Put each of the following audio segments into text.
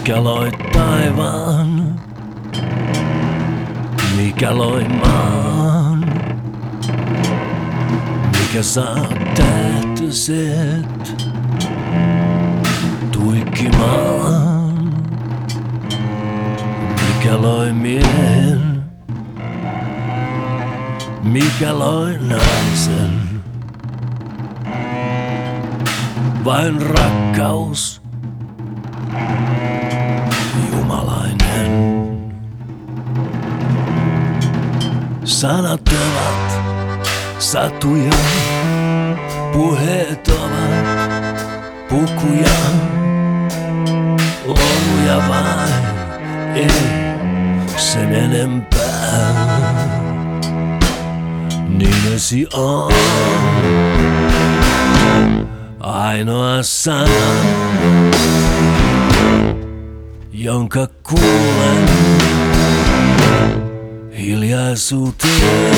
Mikä loi taivaan, mikä loi maan, mikä saa tähtöset tuikkimaan, mikä loi miehen, mikä loi naisen. Vain rakkaus, jumalainen. Sanat ovat satuja, puheet ovat pukuja, lauluja vain, ei sen enempää. Nimesi on ainoa sana, jonka kuulen hiljaisuuteen,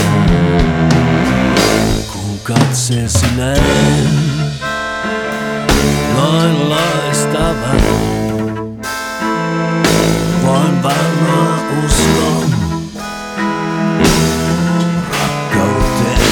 kun katseesi näen noin loistavan. Voin vannoa uskon rakkauteen.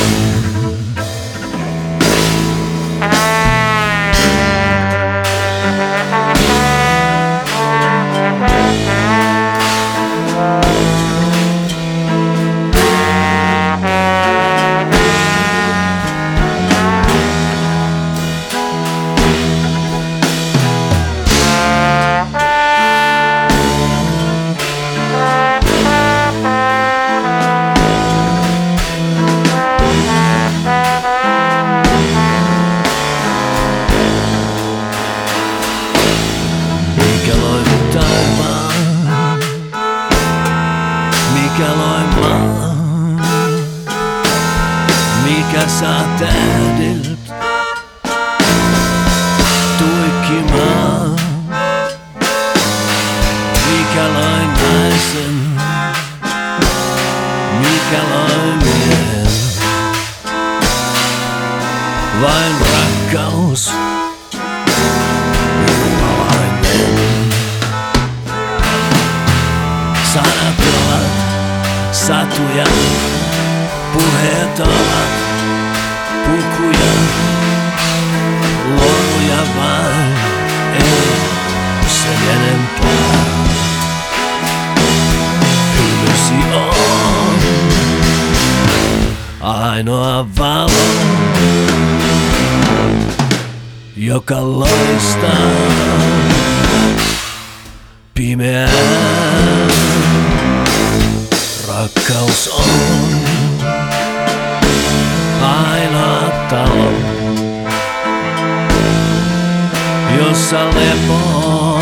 Mikä loi maan, mikä saa tähdet tuikkimaan, mikä loi naisen, mikä loi miehen. Vain rakkaus, jumalainen. Sanat ovat satuja, puheet ovat pukuja, lauluja vain, ei sen enempää. Hymysi on ainoa valo, joka loistaa pimeään. Rakkaus on ainoa talo, jossa lepoo